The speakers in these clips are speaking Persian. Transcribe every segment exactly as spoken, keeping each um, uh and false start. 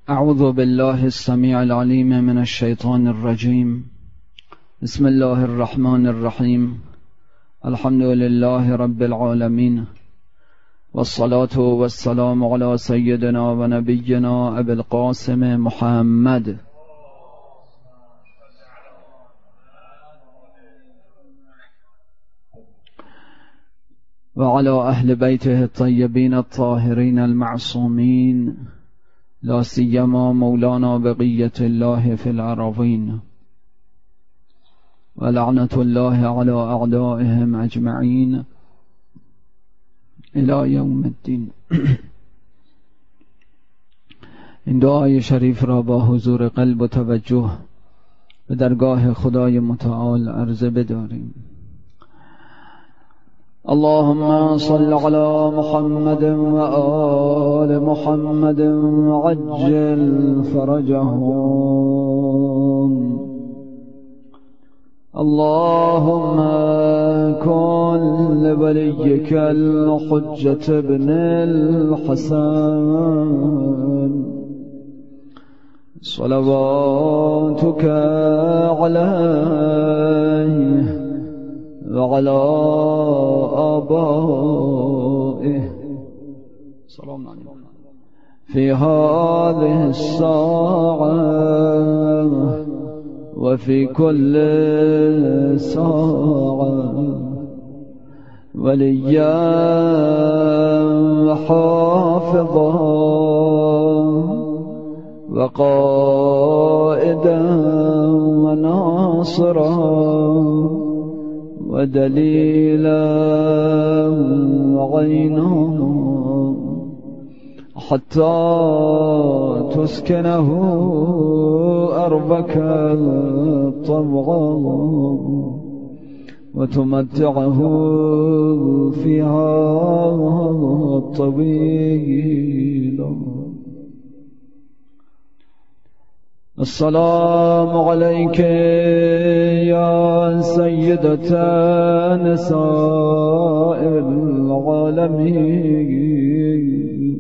أعوذ بالله السميع العليم من الشيطان الرجيم. بسم الله الرحمن الرحيم. الحمد لله رب العالمين، والصلاة والسلام على سيدنا ونبينا أبي القاسم محمد وعلى أهل بيته الطيبين الطاهرين المعصومين، لا سيما مولانا بقية الله في الأراضين، ولعنة الله على أعدائهم أجمعين إلى يوم الدين. این دعای شریف را با حضور قلب و توجه به درگاه خدای متعال عرضه بداریم. اللهم صل على محمد وآل محمد عجل فرجهم. اللهم كن لوليك الحجة بن الحسن صلواتك عليه وعلى آبائه سلام عليكم في هذه الساعة وفي كل ساعة وليا وحافظا وقائدا وناصرا ودليلا وعينا حتى تسكنه أرضك طوعا وتمتعه فيها طويلا. السلام عليك يا سيدة نساء العالمين.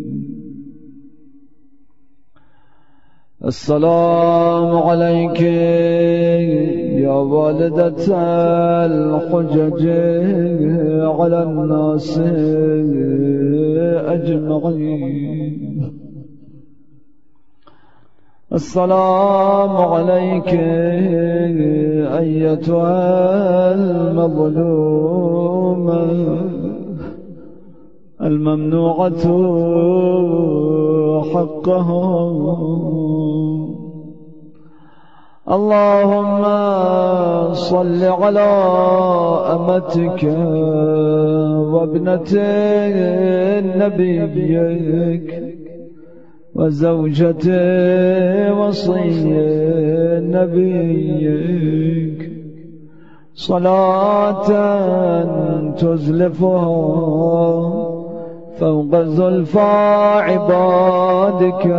السلام عليك يا والدة الحجج على الناس أجمعين. السلام عليك أيتها المظلومة الممنوعة حقها. اللهم صل على أمتك وابنة نبيك وزوجة وصي نبيك صلاة تزلفها فوق زلفى عبادك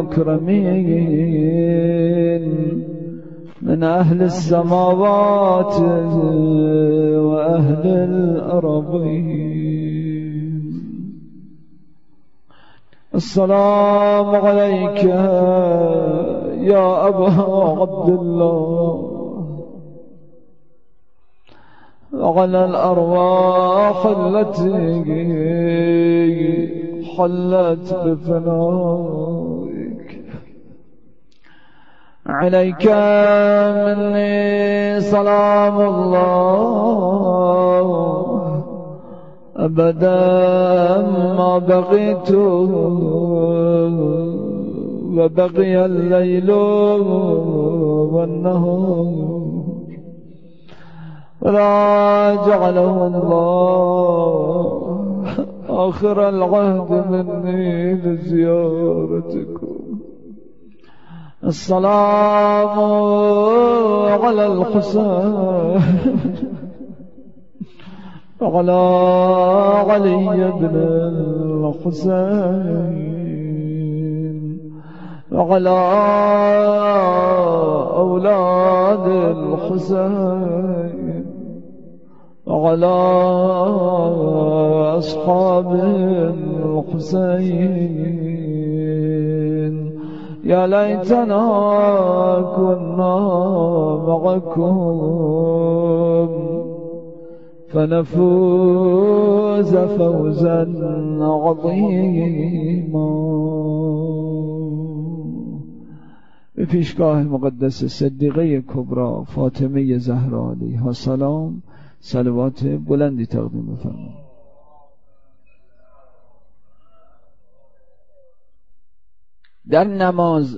المكرمين من أهل السماوات وأهل الأرضين. السلام عليك يا أبا عبد الله وعلى الأرواح التي حلت بفنائك. عليك مني سلام الله أبدا ما بقيت وبقي الليل والنهار، ولا جعله الله آخر العهد مني لزيارتكم. السلام على الحسين وعلى علي بن الحسين وعلى أولاد الحسين وعلى أصحاب الحسين یا لیتنا کنا معکم فنفوز فوزا عظیما. به پیشگاه مقدس صدیقه کبرا فاطمه زهرا علیها سلام صلوات بلندی تقدیم بفرمایید. در نماز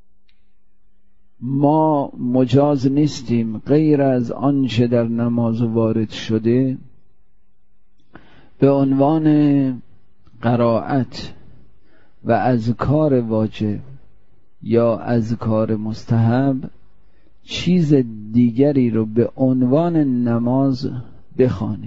ما مجاز نیستیم غیر از آنچه در نماز وارد شده به عنوان قرائت و اذکار واجب یا اذکار مستحب چیز دیگری رو به عنوان نماز بخوانیم.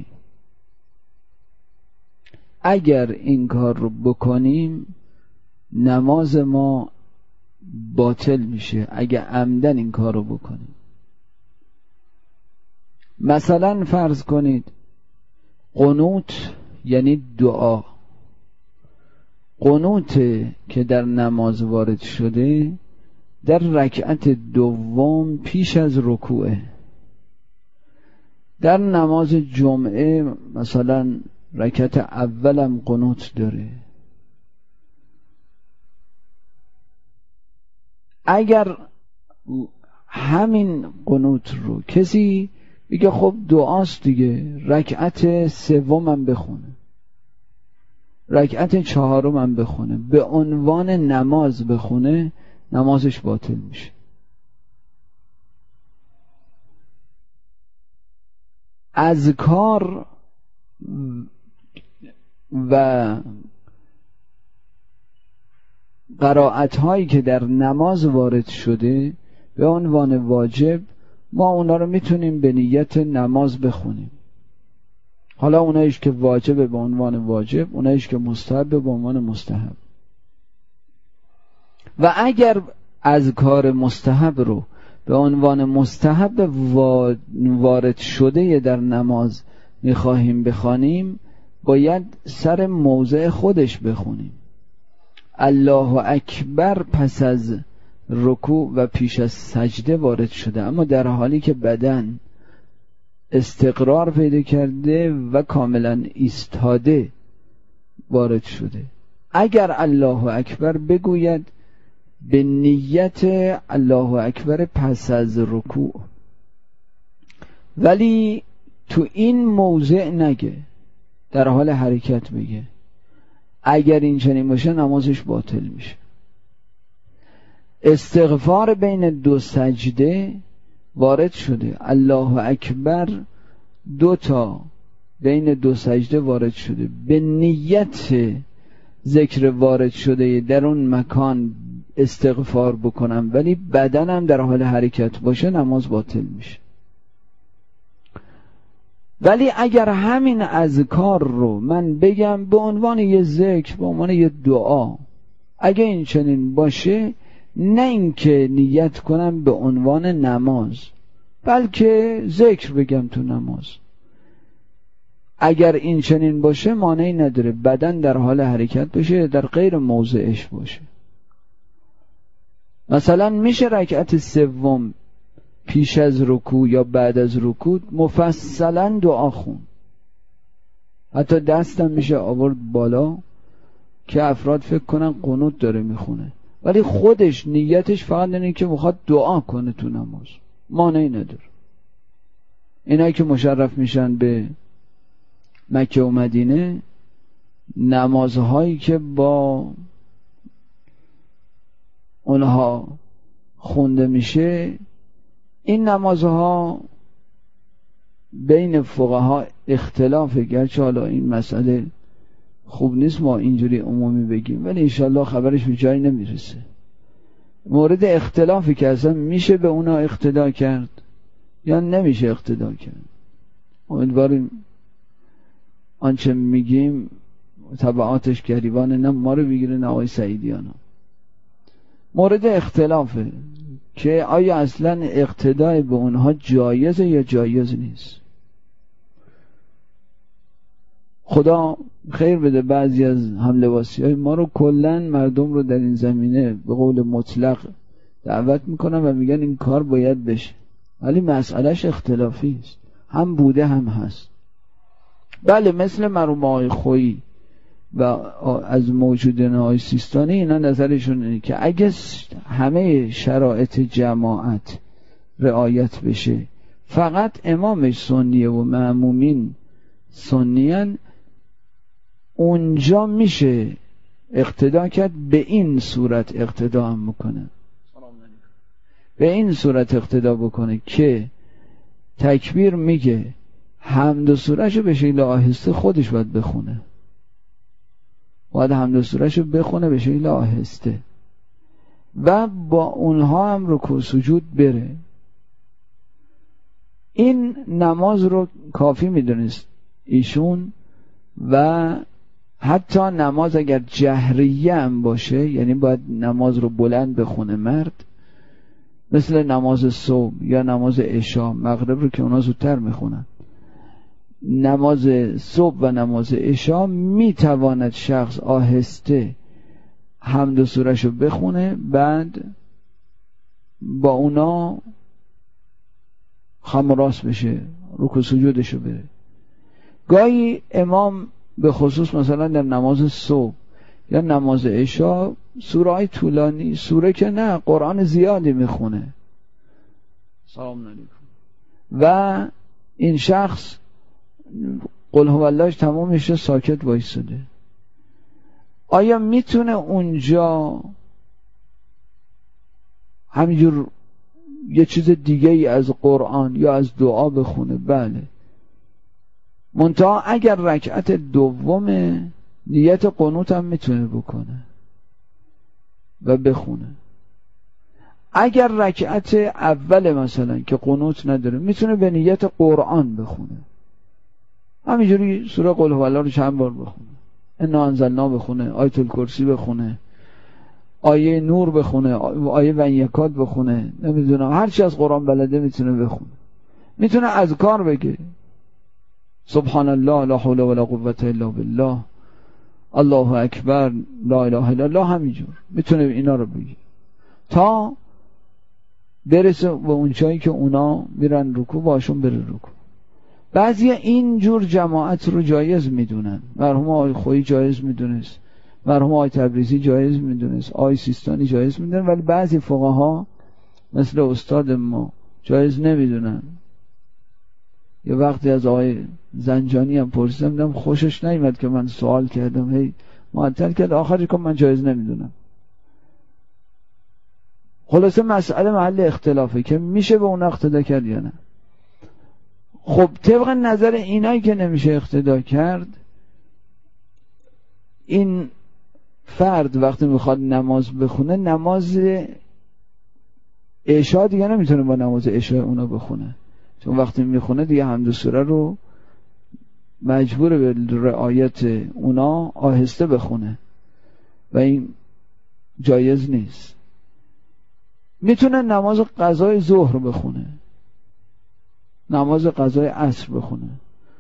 اگر این کار رو بکنیم نماز ما باطل میشه اگه عمدن این کار رو بکنیم. مثلا فرض کنید قنوت یعنی دعا، قنوت که در نماز وارد شده در رکعت دوم پیش از رکوعه. در نماز جمعه مثلا رکعت اولم قنوت داره. اگر همین قنوت رو کسی بگه خب دعاست دیگه، رکعت سومم بخونه، رکعت چهارمم بخونه، به عنوان نماز بخونه، نمازش باطل میشه. اذکار و قرائت هایی که در نماز وارد شده به عنوان واجب ما اونا رو میتونیم به نیت نماز بخونیم. حالا اونایش که واجب به عنوان واجب، اونایش که مستحب به عنوان مستحب. و اگر اذکار مستحب رو به عنوان مستحب وارد شده در نماز میخواهیم بخوانیم باید سر موضع خودش بخونیم. الله اکبر پس از رکوع و پیش از سجده وارد شده، اما در حالی که بدن استقرار پیدا کرده و کاملا ایستاده وارد شده. اگر الله اکبر بگوید به نیت الله اکبر پس از رکوع، ولی تو این موضع نگه، در حال حرکت بگه. اگر این چنین باشه نمازش باطل میشه. استغفار بین دو سجده وارد شده، الله اکبر دو تا بین دو سجده وارد شده، به نیت ذکر وارد شده در اون مکان استغفار بکنم ولی بدنم در حال حرکت باشه نماز باطل میشه. ولی اگر همین اذکار رو من بگم به عنوان یه ذکر، به عنوان یه دعا، اگه این چنین باشه، نه اینکه نیت کنم به عنوان نماز، بلکه ذکر بگم تو نماز، اگر این چنین باشه مانعی نداره بدن در حال حرکت باشه، در غیر موضعش باشه. مثلا میشه رکعت سوم پیش از رکوع یا بعد از رکوع مفصلا دعا خون، حتی دستم میشه آورد بالا که افراد فکر کنن قنوت داره میخونه، ولی خودش نیتش فقط اینه که میخواد دعا کنه تو نماز، مانعی نداره. اینایی که مشرف میشن به مکه و مدینه، نمازهایی که با اونها خونده میشه، این نمازها بین فقها اختلافه، گرچه حالا این مسئله خوب نیست ما اینجوری عمومی بگیم، ولی انشالله خبرش به جایی نمیرسه. مورد اختلافی که اصلا میشه به اونا اقتدا کرد یا نمیشه اقتدا کرد. امیدواریم آنچه میگیم تبعاتش گریبان نه ما رو بگیره نه آقای سعیدیانا. مورد اختلافه که آیا اصلا اقتدای به اونها جایزه یا جایز نیست. خدا خیر بده بعضی از هملباسی های ما رو کلن مردم رو در این زمینه به قول مطلق دعوت میکنن و میگن این کار باید بشه، ولی مسئلهش اختلافی است، هم بوده هم هست. بله مثل مرحوم آقای خویی و از موجودین آقای سیستانی، اینا نظرشون اینه که اگه همه شرایط جماعت رعایت بشه، فقط امامش سنیه و مأمومین سنیان، اونجا میشه اقتدا کرد. به این صورت اقتدا هم میکنه، به این صورت اقتدا بکنه که تکبیر میگه حمد و سورهشو به شکل آهسته خودش باید بخونه، باید حمد و سورهشو بخونه به شکل آهسته و با اونها هم رکوع سجود بره. این نماز رو کافی میدونست ایشون. و حتی نماز اگر جهریه هم باشه، یعنی باید نماز رو بلند بخونه مرد، مثل نماز صبح یا نماز عشا، مغرب رو که اونا زودتر میخونن، نماز صبح و نماز عشا میتواند شخص آهسته حمد و سوره‌ش رو بخونه، بعد با اونا خم و راست بشه، رکوع سجودش رو بره. گاهی امام به خصوص مثلا در نماز صبح یا نماز عشا سوره های طولانی، سوره که نه قرآن زیادی میخونه، سلام علیکم، و این شخص قل هو اللهش تمام میشه ساکت وایساده، آیا میتونه اونجا همینجور یه چیز دیگه ای از قرآن یا از دعا بخونه؟ بله، منتها اگر رکعت دوم نیت قنوت هم میتونه بکنه و بخونه. اگر رکعت اول مثلا که قنوت نداره میتونه به نیت قرآن بخونه، همینجوری سوره قل هو الله رو چند بار بخونه، انا انزلنا بخونه، آیت الکرسی بخونه، آیه نور بخونه، آیه ونیکات بخونه، نمیدونم هر چی از قرآن بلده میتونه بخونه. میتونه اذکار بگه، سبحان الله لا حول ولا قوة الا بالله، الله اکبر، لا اله الا الله، همینجور میتونه اینا رو بگه تا برسه به اون جایی که اونا میرن رکوع، باشون بره رکوع. بعضی اینجور جماعت رو جایز میدونن، مرحوم آقای خویی جایز میدونست، مرحوم آقای تبریزی جایز میدونست، آقای سیستانی جایز میدونن، ولی بعضی فقها مثل استاد ما جایز نمیدونن. یه وقتی از آقای زنجانی هم پرسیدم، دیدم خوشش نیامد که من سوال کردم، هی معطل کرد، آخرش که من جایز نمیدونم. خلاصه مسئله محل اختلافه که میشه به اون اقتدا کرد یا نه. خب طبق نظر اینایی که نمیشه اقتدا کرد، این فرد وقتی میخواد نماز بخونه، نماز عشا دیگه نمیتونه با نماز عشا اونا بخونه، چون وقتی میخونه دیگه حمد و سوره رو مجبور به رعایت اونا آهسته بخونه و این جایز نیست. میتونه نماز قضای ظهر بخونه، نماز قضای عصر بخونه.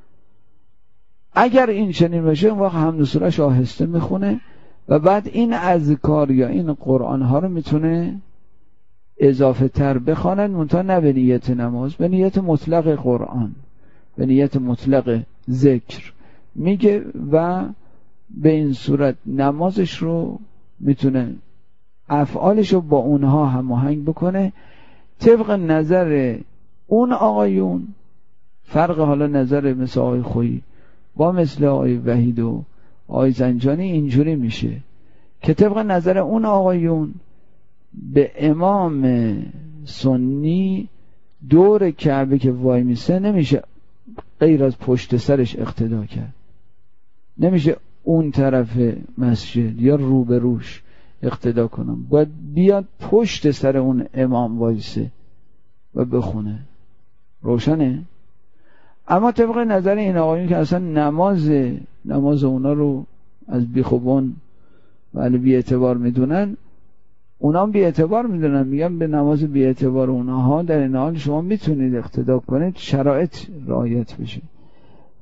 اگر این چنین بشه اون وقت حمد و سوره‌اش آهسته میخونه و بعد این اذکار یا این قرآن ها رو میتونه اضافه تر بخواند، منتها نه به نیت نماز، به نیت مطلق قرآن، به نیت مطلق ذکر میگه و به این صورت نمازش رو میتونه افعالش رو با اونها هماهنگ بکنه طبق نظر اون آقایون. فرق حالا نظر مثل آقای خویی با مثل آقای وحید و آقای زنجانی اینجوری میشه که طبق نظر اون آقایون به امام سنی دور کعبه که وای میسه نمیشه غیر از پشت سرش اقتدا کرد، نمیشه اون طرف مسجد یا روبروش اقتدا کنم، باید بیاد پشت سر اون امام وایسه و بخونه. روشنه؟ اما طبق نظر این آقایون که اصلا نماز نماز اونا رو از بیخوبون ولی بی اعتبار میدونن، اونا هم بی اعتبار میدونن، میگن به نماز بی اعتبار اونها در این حال شما میتونید اقتدا کنید، شرایط رعایت بشه.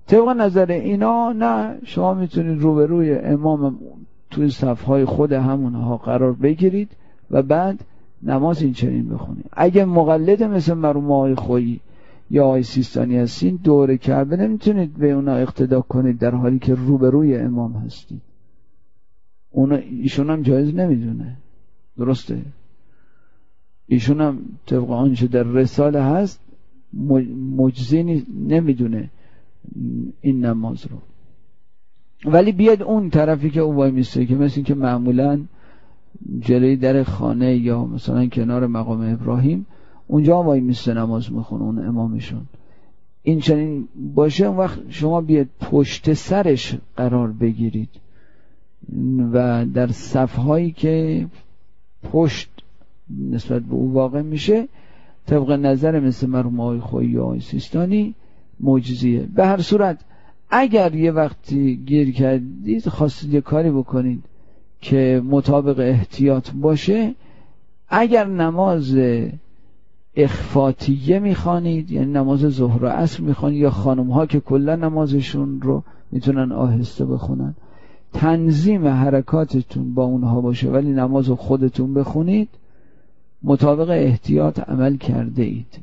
طبق نظر اینا نه، شما میتونید روبروی امام توی صفهای خود همونها قرار بگیرید و بعد نماز این چنین بخونید. اگه مقلد مثل مرحوم آقای خویی یا آقای سیستانی هستین دور کعبه نمیتونید به اونا اقتدا کنید در حالی که روبروی امام هستید. اونا ایشون هم جایز نمیدونه، درسته؟ ایشون هم طبق آنچه در رساله هست مجزی نمیدونه این نماز رو. ولی بیاد اون طرفی که اون وای میسته که مثل این که معمولا جلوی در خانه یا مثلا کنار مقام ابراهیم اونجا وای میسته نماز میخونه اون امامشون، این چنین باشه، اون وقت شما بیاد پشت سرش قرار بگیرید و در صفهایی که پشت نسبت به او واقع میشه طبق نظر مثل مرحوم آقای خویی یا آقای سیستانی معجزیه. به هر صورت اگر یه وقتی گیر کردید خواستید یه کاری بکنید که مطابق احتیاط باشه، اگر نماز اخفاتیه میخوانید یعنی نماز ظهر و عصر میخوانید، یا خانم ها که کلا نمازشون رو میتونن آهسته بخونن، تنظیم حرکاتتون با اونها باشه ولی نماز خودتون بخونید، مطابق احتیاط عمل کرده اید.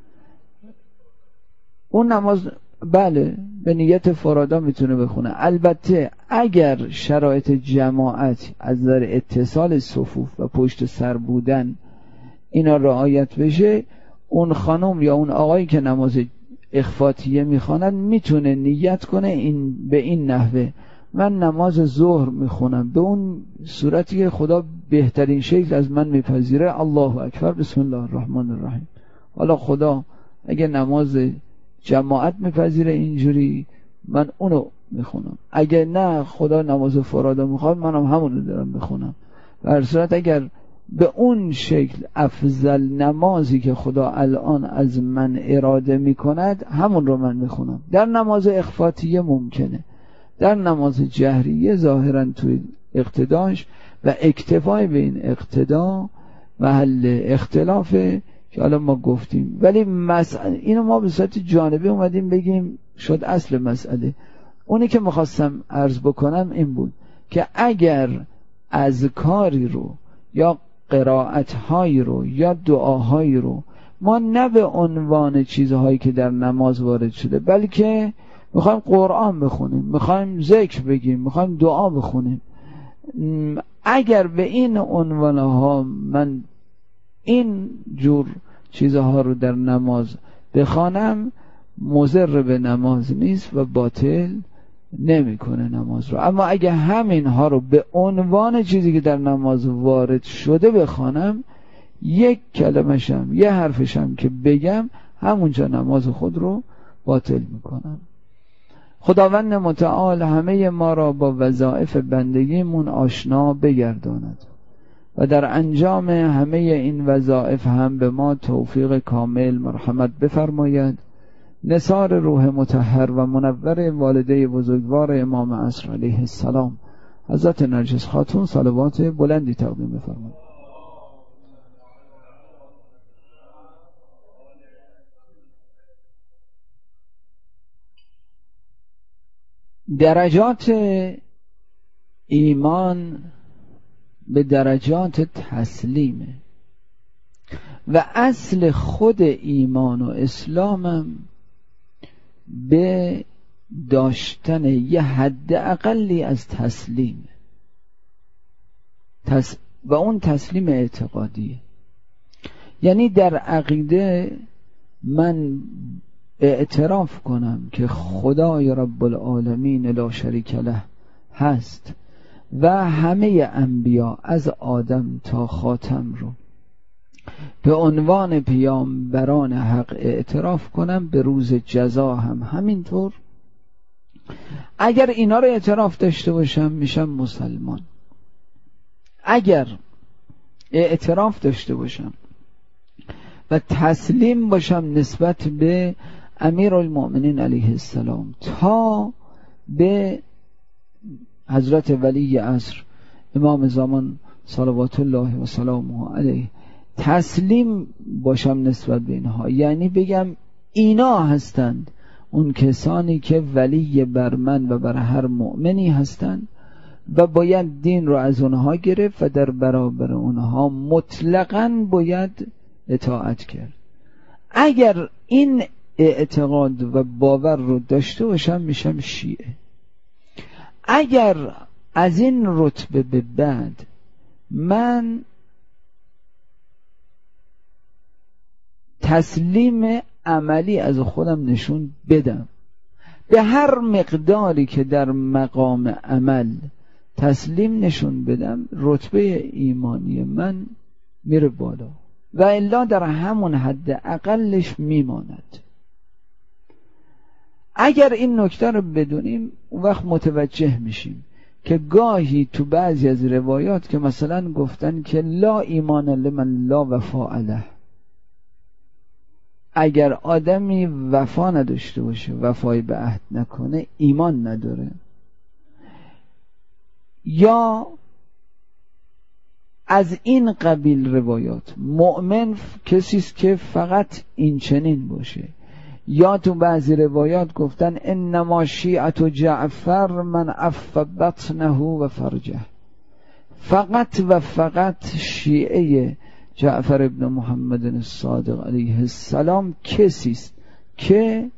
اون نماز بله به نیت فرادا میتونه بخونه. البته اگر شرایط جماعت از نظر اتصال صفوف و پشت سر بودن اینا رعایت بشه، اون خانم یا اون آقایی که نماز اخفاتیه میخواند میتونه نیت کنه این به این نحوه: من نماز ظهر میخونم به اون صورتی که خدا بهترین شکل از من میپذیره، الله اکبر بسم الله الرحمن الرحیم. حالا خدا اگه نماز جماعت میپذیره اینجوری من اونو میخونم، اگه نه خدا نماز فرادا میخواد منم همونو دارم بخونم. و هر صورت اگر به اون شکل افضل نمازی که خدا الان از من اراده میکند همون رو من میخونم. در نماز اخفاتیه ممکنه، در نماز جهریه ظاهرا توی اقتداش و اکتفای به این اقتدا محل اختلافه که حالا ما گفتیم، ولی مسئله اینو ما به صورت جانبی اومدیم بگیم شد اصل مسئله. اونی که میخواستم عرض بکنم این بود که اگر اذکاری رو یا قرائت‌هایی رو یا دعاهایی رو ما نه به عنوان چیزهایی که در نماز وارد شده، بلکه میخوایم قرآن بخونیم، میخوایم ذکر بگیم، میخوایم دعا بخونیم، اگر به این عنوانها من این جور چیزها رو در نماز بخوانم مضر به نماز نیست و باطل نمیکنه نماز رو. اما اگه همین ها رو به عنوان چیزی که در نماز وارد شده بخوانم، یک کلمشم یه حرفشم که بگم همونجا نماز خود رو باطل میکنم. خداوند متعال همه ما را با وظایف بندگیمون آشنا بگرداند و در انجام همه این وظایف هم به ما توفیق کامل مرحمت بفرماید. نثار روح مطهر و منور والده بزرگوار امام عصر علیه السلام حضرت نرجس خاتون صلوات بلندی تقدیم بفرمایید. درجات ایمان به درجات تسلیمه و اصل خود ایمان و اسلامم به داشتن یه حد اقلی از تسلیم تس... و اون تسلیم اعتقادیه. یعنی در عقیده من اعتراف کنم که خدای رب العالمین لا شریک له هست و همه انبیا از آدم تا خاتم رو به عنوان پیامبران حق اعتراف کنم، به روز جزا هم همینطور. اگر اینا رو اعتراف داشته باشم میشم مسلمان. اگر اعتراف داشته باشم و تسلیم باشم نسبت به امیرالمؤمنین علیه السلام تا به حضرت ولی عصر امام زمان صلوات الله و سلامه علیه تسلیم باشم نسبت به اینها، یعنی بگم اینا هستند اون کسانی که ولی بر من و بر هر مؤمنی هستند و باید دین رو از اونها گرفت و در برابر اونها مطلقاً باید اطاعت کرد. اگر این اعتقاد و باور رو داشته باشم میشم شیعه. اگر از این رتبه به بعد من تسلیم عملی از خودم نشون بدم، به هر مقداری که در مقام عمل تسلیم نشون بدم، رتبه ایمانی من میره بالا و الا در همون حد اقلش میماند. اگر این نکته رو بدونیم اون وقت متوجه میشیم که گاهی تو بعضی از روایات که مثلا گفتن که لا ایمان لمن لا وفا له، اگر آدمی وفا نداشته باشه، وفای به عهد نکنه، ایمان نداره. یا از این قبیل روایات، مؤمن کسی است که فقط این چنین باشه. یا تو بعضی روایات گفتن انما شیعت جعفر من عف بطنه و فرجه، فقط و فقط شیعه جعفر ابن محمد الصادق علیه السلام کسی است که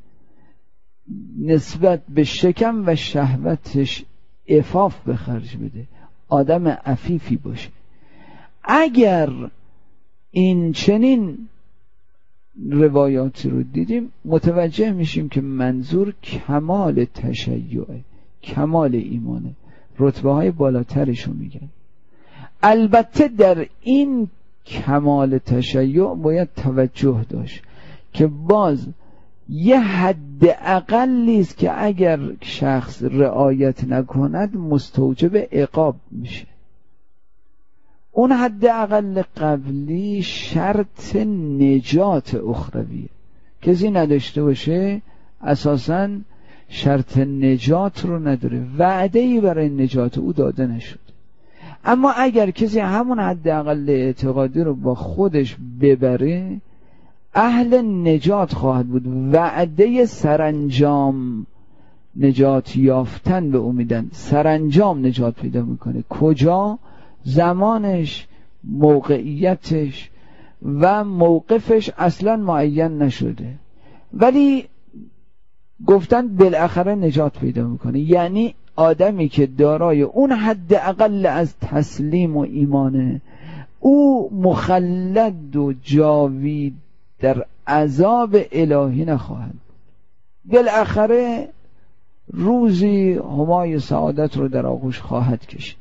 نسبت به شکم و شهوتش عفاف به خرج بده، آدم عفیفی باشه. اگر این چنین روایاتی رو دیدیم متوجه میشیم که منظور کمال تشیعه، کمال ایمانه، رتبه های بالاترش رو میگن. البته در این کمال تشیع باید توجه داشت که باز یه حد اقلی است که اگر شخص رعایت نکند مستوجب عقاب میشه. اون حد اقل قبلی شرط نجات اخرویه. کسی نداشته باشه اساساً شرط نجات رو نداره، وعده‌ای برای نجات او داده نشد. اما اگر کسی همون حد اقل اعتقادی رو با خودش ببره اهل نجات خواهد بود. وعده سرانجام نجات یافتن به او میدن، سرانجام نجات پیدا میکنه. کجا؟ زمانش، موقعیتش و موقفش اصلا معین نشده، ولی گفتن بالاخره نجات پیدا میکنه. یعنی آدمی که دارای اون حد اقل از تسلیم و ایمانه، او مخلد و جاوید در عذاب الهی نخواهد. بالاخره روزی همای سعادت رو در آغوش خواهد کشید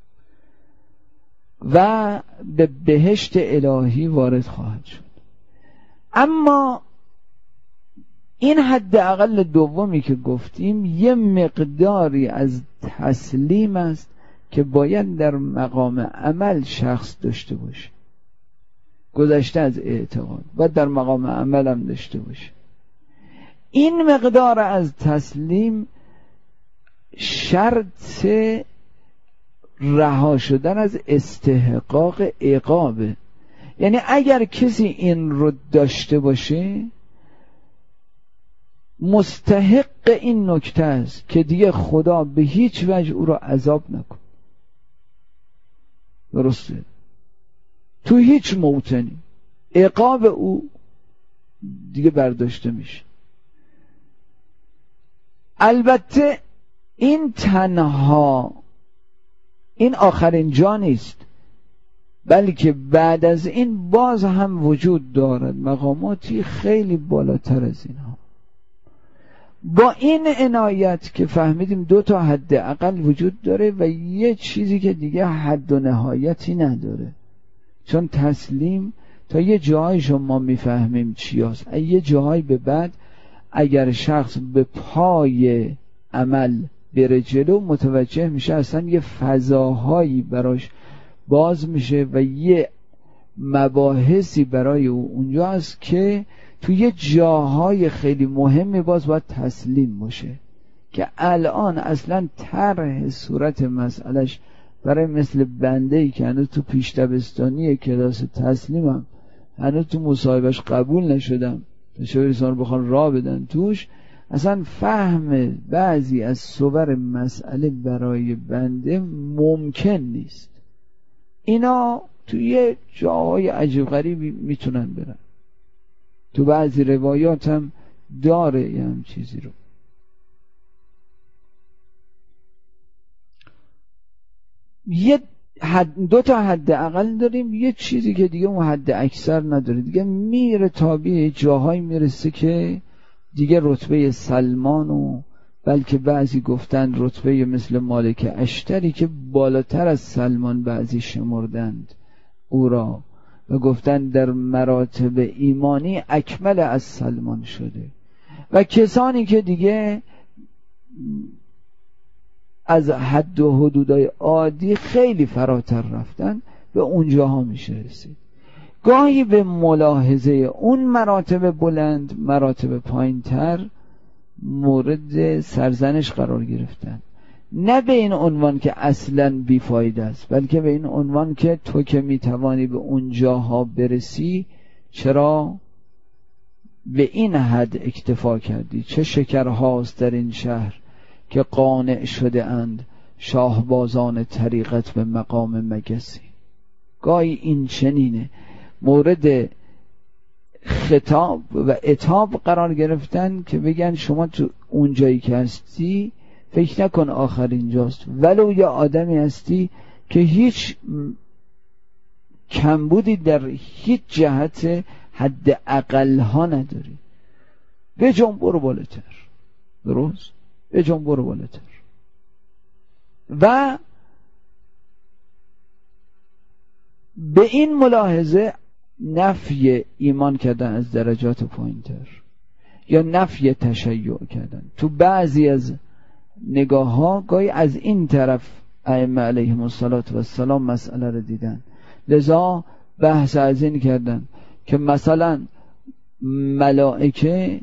و به بهشت الهی وارد خواهد شد. اما این حد اقل دومی که گفتیم یه مقداری از تسلیم است که باید در مقام عمل شخص داشته باشه، گذشته از اعتقاد و در مقام عمل هم داشته باشه. این مقدار از تسلیم شرط رها شدن از استحقاق عقابه. یعنی اگر کسی این رو داشته باشه مستحق این نکته است که دیگه خدا به هیچ وجه او را عذاب نکن. درسته؟ تو هیچ موطنی عقاب او دیگه برداشته میشه. البته این تنها این آخرین جا نیست، بلکه بعد از این باز هم وجود دارد مقاماتی خیلی بالاتر از اینها. با این عنایت که فهمیدیم دو تا حد اقل وجود داره و یه چیزی که دیگه حد و نهایتی نداره، چون تسلیم تا یه جایی شما میفهمیم چی هست. یه جایی به بعد اگر شخص به پای عمل بره جلو متوجه میشه اصلا یه فضاهایی براش باز میشه و یه مباحثی برای او اونجا هست که تو یه جاهای خیلی مهمی باز باید تسلیم باشه که الان اصلا طرح صورت مسئلهش برای مثل بنده‌ای که هنوز تو پیش دبستانی کلاس تسلیمم، هنوز تو مصاحبهش قبول نشدم، شاگردان رو بخوان راه بدن توش، اصلا فهم بعضی از صور مسئله برای بنده ممکن نیست. اینا توی جاهای عجیب غریبی میتونن برن، تو بعضی روایات هم داره یه هم چیزی رو. یه حد دو تا حد اقل داریم، یه چیزی که دیگه اون حد اکثر نداره، دیگه میره تابع جاهایی میرسه که دیگه رتبه سلمان و بلکه بعضی گفتن رتبه مثل مالک اشتری که بالاتر از سلمان بعضی شمردند او را و گفتن در مراتب ایمانی اکمل از سلمان شده، و کسانی که دیگه از حد و حدودهای عادی خیلی فراتر رفتن به اونجاها میشه رسید. گاهی به ملاحظه اون مراتب بلند مراتب پایینتر مورد سرزنش قرار گرفتن، نه به این عنوان که اصلا بیفایده است، بلکه به این عنوان که تو که میتوانی به اونجاها برسی چرا به این حد اکتفا کردی؟ چه شکرهاست در این شهر که قانع شده اند شاهبازان طریقت به مقام مگسی. گاهی این چنینه، مورد خطاب و عتاب قرار گرفتن که بگن شما تو اون جایی که هستی فکر نکن آخر اینجاست، ولو یا آدمی هستی که هیچ کمبودی در هیچ جهت حد اقل ها نداری، به جنب برو بالاتر، درست؟ به جنب برو بالاتر. و به این ملاحظه نفی ایمان کردن از درجات پایینتر یا نفی تشیع کردن تو بعضی از نگاه ها گاهی از این طرف ائمه علیهم السلام مسئله رو دیدن، لذا بحث از این کردن که مثلا ملائکه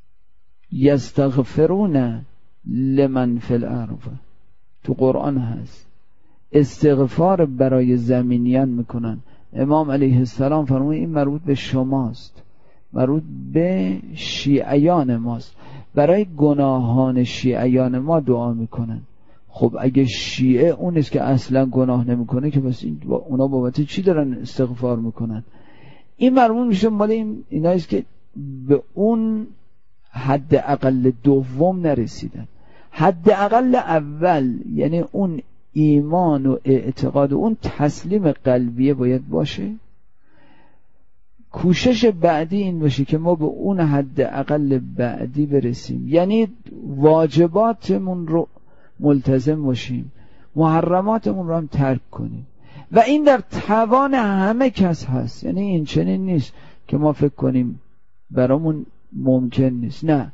یستغفرون لمن فی الارض، تو قرآن هست، استغفار برای زمینیان میکنن. امام علیه السلام فرمود این مربوط به شماست، مربوط به شیعیان ماست، برای گناهان شیعیان ما دعا میکنن. خب اگه شیعه اون است که اصلا گناه نمیکنه که بس این با اونا بابت چی دارن استغفار میکنن؟ این مربوط میشه مال این ایناییست که به اون حد اقل دوم نرسیدن. حد اقل اول یعنی اون ایمان و اعتقاد و اون تسلیم قلبیه باید باشه. کوشش بعدی این باشه که ما به اون حد اقل بعدی برسیم، یعنی واجباتمون رو ملتزم باشیم، محرماتمون رو هم ترک کنیم، و این در توان همه کس هست. یعنی این چنین نیست که ما فکر کنیم برامون ممکن نیست، نه،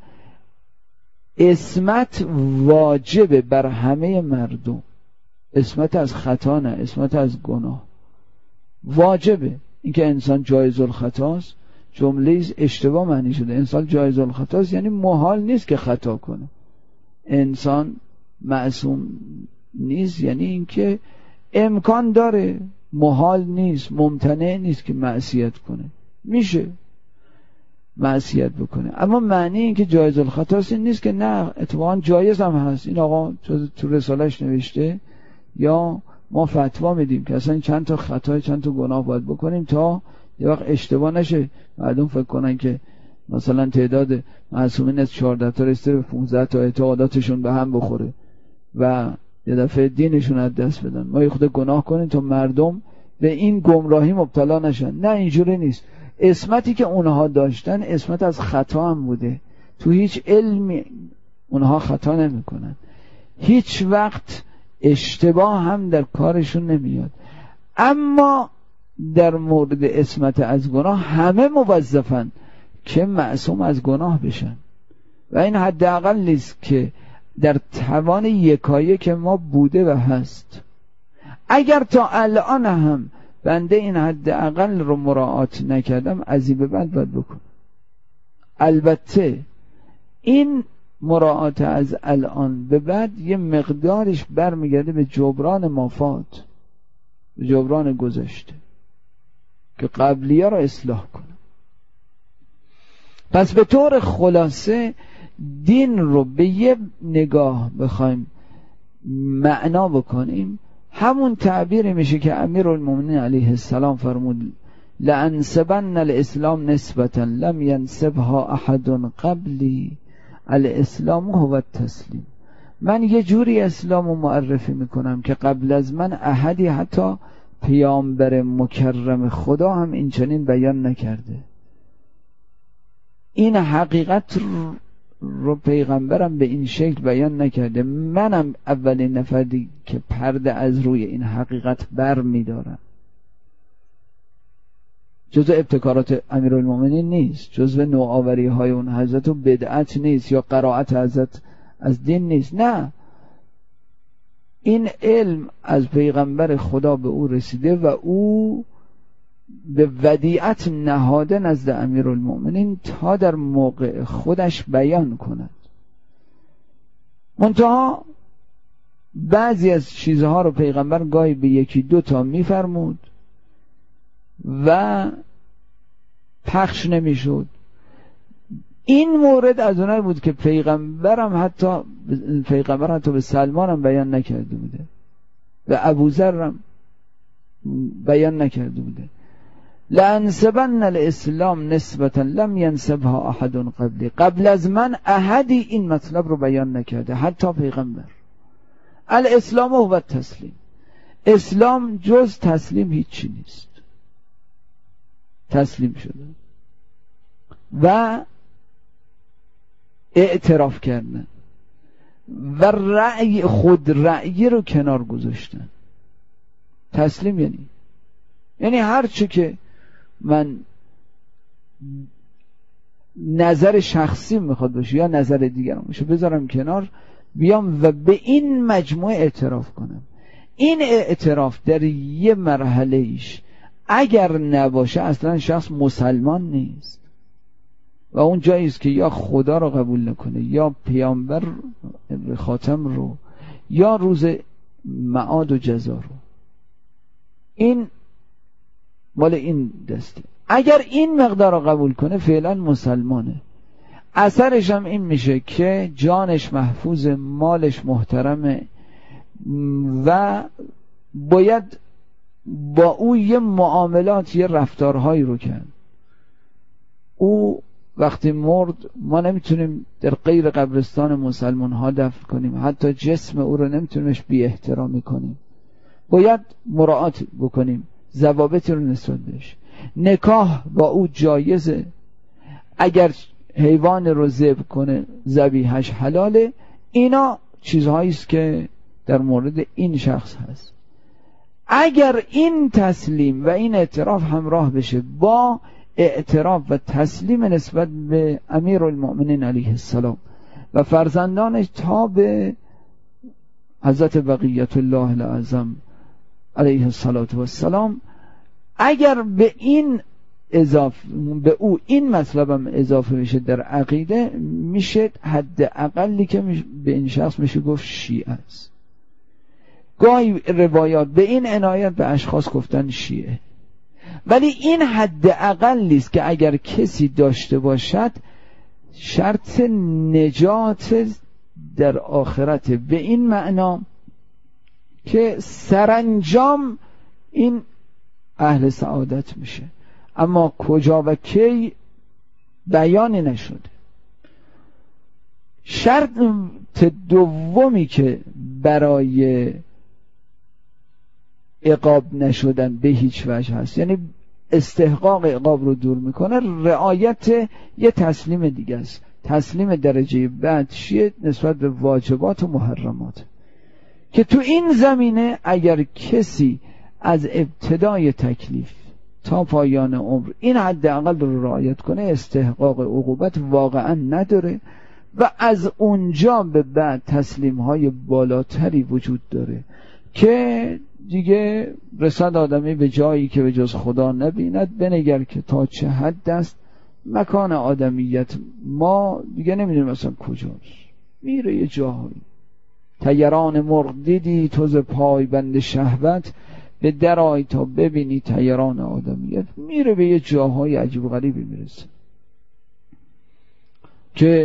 عصمت واجبه بر همه مردم، عصمت از خطا نه، عصمت از گناه واجبه. اینکه انسان جایز الخطاست جمله اشتباه معنی شده، انسان جایز الخطاست یعنی محال نیست که خطا کنه، انسان معصوم نیست یعنی اینکه امکان داره، محال نیست، ممتنع نیست که معصیت کنه، میشه معصیت بکنه. اما معنی این که جایز الخطاست این نیست که نه، اتفاقا جایز هم هست. این آقا تو رسالش نوشته یا ما فتوا میدیم که اصلا چند تا خطا چند تا گناه باید بکنیم تا یه وقت اشتباه نشه، مردم فکر کنن که مثلا تعداد معصومین از چهارده تا رسیده به پانزده تا اعتقاداتشون به هم بخوره و یه دفعه دینشون از دست بدن. ما یه خود گناه کنیم تا مردم به این گمراهی مبتلا نشن. نه، اینجوری نیست. عصمتی که اونها داشتن عصمت از خطا هم بوده، تو هیچ علمی اونها خطا نمیکنن، هیچ وقت اشتباه هم در کارشون نمیاد. اما در مورد عصمت از گناه همه موظفن که معصوم از گناه بشن و این حداقل نیست که در توان یکایک که ما بوده و هست. اگر تا الان هم بنده این حداقل رو مراعات نکردم، از این به بعد باید بکنم. البته این مراعات از الان به بعد یه مقدارش برمیگرده به جبران مافات، به جبران گذشته که قبلیه را اصلاح کنم. پس به طور خلاصه دین رو به یه نگاه بخوایم معنا بکنیم، همون تعبیری میشه که امیرالمومنین علیه السلام فرمود لانسبن الاسلام نسبتا لم ینسبها احد قبلی الاسلام هو التسلیم. من یه جوری اسلام رو معرفی میکنم که قبل از من احدی حتی پیامبر مکرم خدا هم این چنین بیان نکرده. این حقیقت رو پیغمبرم به این شکل بیان نکرده، منم اولین نفری که پرده از روی این حقیقت بر میدارم. جزء ابتکارات امیرالمومنین نیست، جزء نوآوری های اون حضرت و بدعت نیست یا قرائت حضرت از دین نیست. نه، این علم از پیغمبر خدا به او رسیده و او به ودیعت نهاده نزد امیرالمومنین تا در موقع خودش بیان کند. منتها بعضی از چیزها رو پیغمبر گاهی به یکی دو تا میفرمود و پخش نمیشد. این مورد از اونایی بود که پیغمبرم حتی پیغمبر حتی به سلمان هم بیان نکرده بوده و ابوذر هم بیان نکرده بوده. لانسبن الاسلام نسبتا لم ینسبها احد قبلی، قبل از من احدی این مطلب رو بیان نکرده، حتی پیغمبر. الاسلام هو التسلیم، اسلام جز تسلیم هیچی نیست. تسلیم شده و اعتراف کردن و رأی خود رأیی رو کنار گذاشتن. تسلیم یعنی یعنی هر چی که من نظر شخصی میخواد باشه یا نظر دیگران باشه بذارم کنار، بیام و به این مجموعه اعتراف کنم. این اعتراف در یه مرحله ایش اگر نباشه اصلا شخص مسلمان نیست و اون جایی است که یا خدا رو قبول نکنه یا پیامبر خاتم رو یا روز معاد و جزا رو. این مال این دسته. اگر این مقدار رو قبول کنه فعلا مسلمانه. اثرش هم این میشه که جانش محفوظ، مالش محترمه و باید با او یه معاملات، یه رفتارهایی رو کرد. او وقتی مرد ما نمیتونیم در غیر قبرستان مسلمان ها دفن کنیم، حتی جسم او رو نمیتونیمش بی احترامی کنیم، باید مراعات بکنیم ضوابطی رو نسبت بهش. نکاح با او جایزه، اگر حیوان رو ذبح کنه ذبیحش حلاله. اینا چیزهایی است که در مورد این شخص هست. اگر این تسلیم و این اعتراف همراه بشه با اعتراف و تسلیم نسبت به امیرالمومنین علیه السلام و فرزندانش تا به حضرت بقیت الله الاعظم علیه السلام، اگر به این اضافه به او این مطلب هم اضافه بشه در عقیده، میشه حد اقلی که به این شخص میشه گفت شیعه است. گاهی روایات به این عنایت به اشخاص گفتن شیعه، ولی این حد اقلی است که اگر کسی داشته باشد شرط نجات در آخرت، به این معنا که سرانجام این اهل سعادت میشه. اما کجا و کی بیانی نشده. شرط دومی که برای عقاب نشدن به هیچ وجه هست، یعنی استحقاق عقاب رو دور میکنه، رعایت یه تسلیم دیگه است. تسلیم درجه بعد شیء نسبت به واجبات و محرمات، که تو این زمینه اگر کسی از ابتدای تکلیف تا پایان عمر این حداقل رو رعایت کنه استحقاق عقوبت واقعا نداره و از اونجا به بعد تسلیم های بالاتری وجود داره که دیگه رسد آدمی به جایی که به جز خدا نبیند. بنگر که تا چه حد است مکان آدمیت ما دیگه نمیدونیم مثلا کجاست، میره یه جاهایی. تیران مرغ دیدی تو ز پای بند شهوت، به درای تا ببینی تیران آدمیت. میره به یه جاهای عجیب و غریبی میرسه که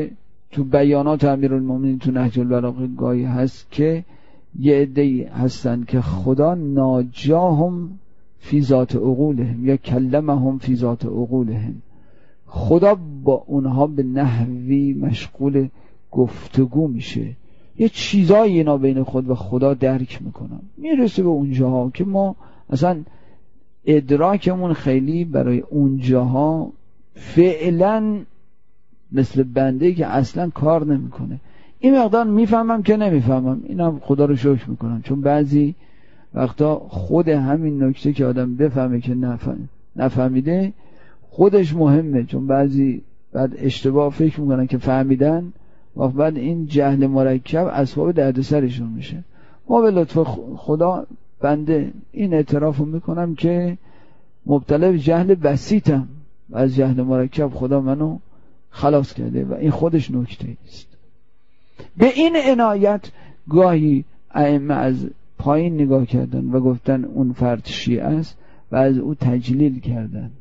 تو بیانات امیرالمومنین تو نهج البلاغه گاهی هست که یه عده‌ای هستن که خدا ناجاهم فی ذات عقولهم یا کلمهم فی ذات عقولهم، خدا با اونها به نحوی مشغول گفتگو میشه، یه چیزایی اینا بین خود و خدا درک میکنن، میرسه به اونجاها که ما اصلا ادراکمون خیلی برای اونجاها فعلا مثل بنده که اصلا کار نمیکنه. این مقدار میفهمم که نمیفهمم، اینم خدا رو شکر میکنم، چون بعضی وقتا خود همین نکته که آدم بفهمه که نفهم نفهمیده خودش مهمه، چون بعضی بعد اشتباه فکر میکنن که فهمیدن و بعد این جهل مرکب اسباب دردسرشون میشه. ما به لطف خدا بنده این اعتراف رو میکنم که مبتلا به جهل بسیطم و از جهل مرکب خدا منو خلاص کرده و این خودش نکته است. به این عنایت گاهی ائمه از پایین نگاه کردن و گفتن اون فرد شیعه است و از او تجلیل کردن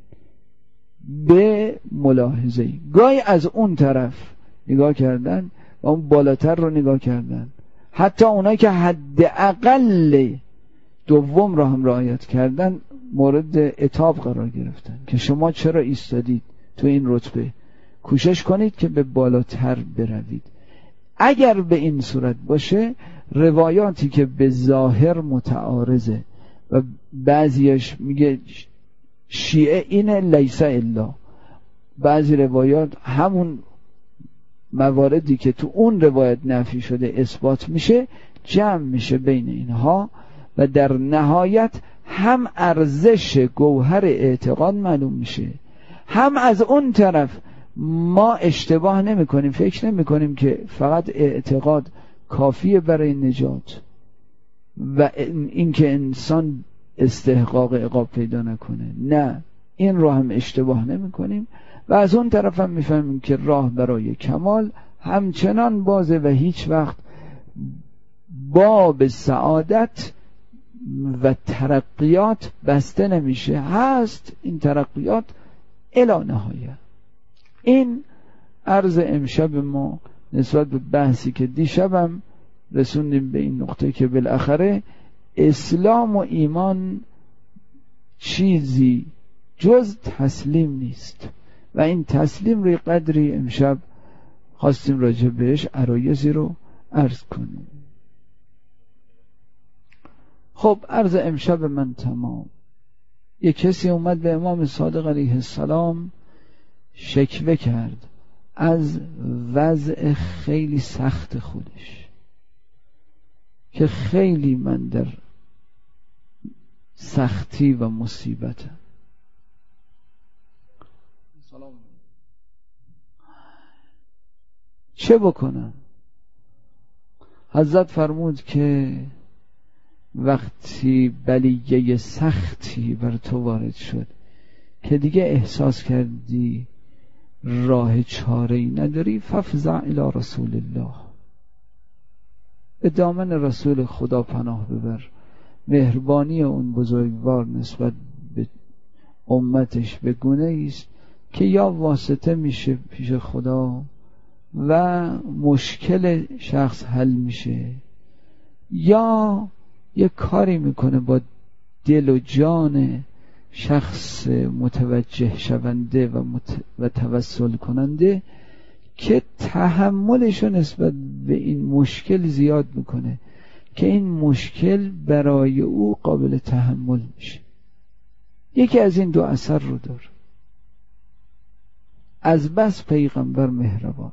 به ملاحظه، گاهی از اون طرف نگاه کردن و اون بالاتر رو نگاه کردن، حتی اونایی که حداقل دوم رو هم رعایت کردن مورد عتاب قرار گرفتن که شما چرا ایستادید تو این رتبه، کوشش کنید که به بالاتر بروید. اگر به این صورت باشه روایاتی که به ظاهر متعارضه و بعضیش میگه شیعه اینه لیس الا، بعضی روایات همون مواردی که تو اون روایت نفی شده اثبات میشه، جمع میشه بین اینها و در نهایت هم ارزش گوهر اعتقاد معلوم میشه، هم از اون طرف ما اشتباه نمی کنیم، فکر نمی کنیم که فقط اعتقاد کافیه برای نجات و این که انسان استحقاق عقاب پیدا نکنه، نه، این رو هم اشتباه نمی کنیم و از اون طرف هم می فهمیم که راه برای کمال همچنان بازه و هیچ وقت باب سعادت و ترقیات بسته نمیشه، هست این ترقیات الی نهایه. این عرض امشب ما نسبت به بحثی که دیشبم رسوندیم به این نقطه که بالاخره اسلام و ایمان چیزی جز تسلیم نیست و این تسلیم روی قدری امشب خواستیم راجع بهش عرایضی رو عرض کنیم. خب عرض امشب من تمام. یک کسی اومد به امام صادق علیه السلام شکوه کرد از وضع خیلی سخت خودش که خیلی من در سختی و مصیبتم. چه بکنم؟ حضرت فرمود که وقتی بلیه سختی بر تو وارد شد که دیگه احساس کردی راه چاره‌ای نداری، فافزع الی رسول الله، به دامن رسول خدا پناه ببر. مهربانی اون بزرگوار نسبت به امتش به گونه است که یا واسطه میشه پیش خدا و مشکل شخص حل میشه، یا یه کاری میکنه با دل و جان شخص متوجه شونده و, مت... و توسل کننده که تحملشو نسبت به این مشکل زیاد میکنه که این مشکل برای او قابل تحمل میشه. یکی از این دو اثر رو داره. از بس پیغمبر مهربان.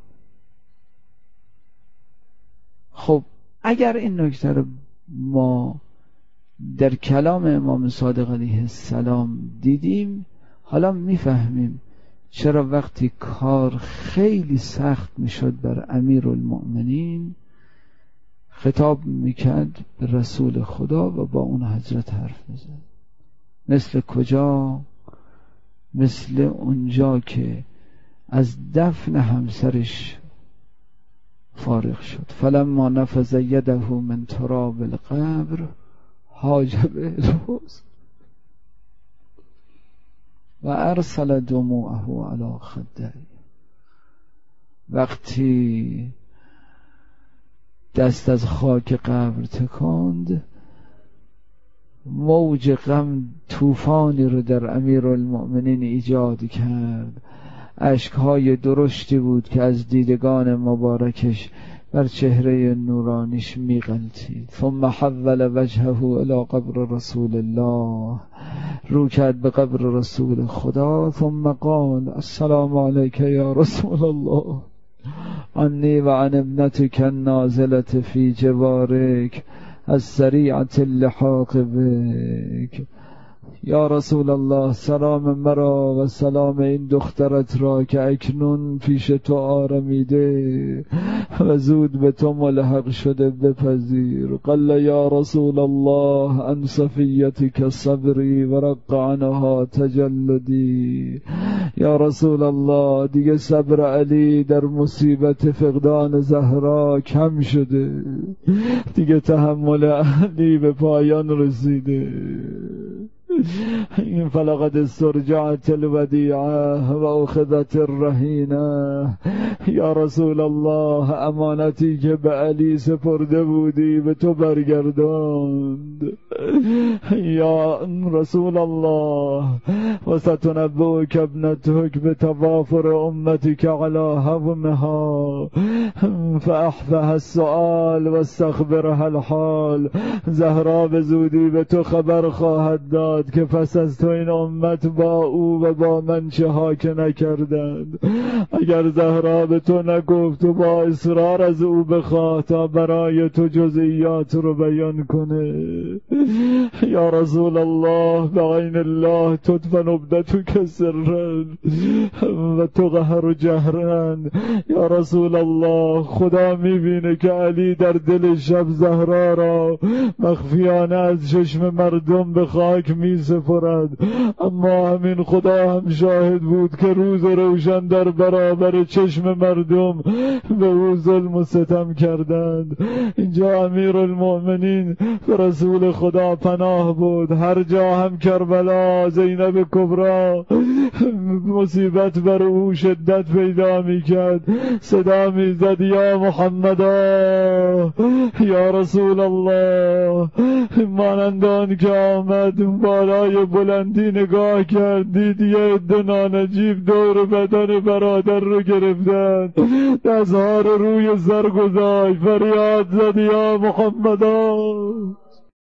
خب اگر این نکته رو ما در کلام امام صادق علیه السلام دیدیم، حالا میفهمیم چرا وقتی کار خیلی سخت میشد بر امیرالمؤمنین خطاب میکرد به رسول خدا و با اون حضرت حرف میزد. مثل کجا؟ مثل اونجا که از دفن همسرش فارغ شد. فلما نفذ یده من تراب القبر حاجب الحوض و ارسل دموعه علی خده. وقتی دست از خاک قبر تکاند، موج غم طوفانی رو در امیرالمؤمنین ایجاد کرد. اشکهای درشتی بود که از دیدگان مبارکش بر چهره نورانیش میغلطید. ثم حول وجهه الی قبر رسول الله، رو کرد به قبر رسول خدا. ثم قال السلام علیک یا رسول الله، عنی و عن ابنتک النازلة فی جوارک السریعة اللحاق بک. یا رسول الله، سلام مرا و سلام این دخترت را که اکنون پیش تو آرمیده و زود به تو ملحق شده بپذیر. قال یا رسول الله عن صفیتک صبری و رق عنها تجلدی. یا رسول الله، دیگه صبر علی در مصیبت فقدان زهرا کم شده، دیگه تحمل علی به پایان رسیده. این فلقد استرجعت الودیعه و اخذت الرهینه. یا رسول الله، امانتی که به علی سپرده بودی به تو برگرداند. یا رسول الله، و ستنبئک ابنتک بتوافر امتک علی هضمها فاحفها السؤال واستخبرها الحال. زهرا به زودی به تو خبر خواهد داد که پس از تو این امت با او و با من چه ها که نکردند. اگر زهرا به تو نگفت و با اصرار از او بخواه تا برای تو جزئیات رو بیان کنه. یا رسول الله، بعین الله تدفن عبدتک سرا و تقهر جهرا. یا رسول الله، خدا میبینه که علی در دل شب زهرا را مخفیانه از چشم مردم به خاک می سپرد، اما همین خدا هم شاهد بود که روز روشن در برابر چشم مردم به او ظلم و ستم کردند. اینجا امیرالمؤمنین به رسول خدا پناه بود. هر جا هم کربلا، زینب کبرا مصیبت بر او شدت پیدا می کرد، صدا می زد یا محمدا، یا رسول الله. مانندان که آمد بالای بلندی نگاه کرد، دید یه عده نانجیب دور بدن برادر رو گرفتن، دستها رو روی سر گذاشت، فریاد زد یا محمدا.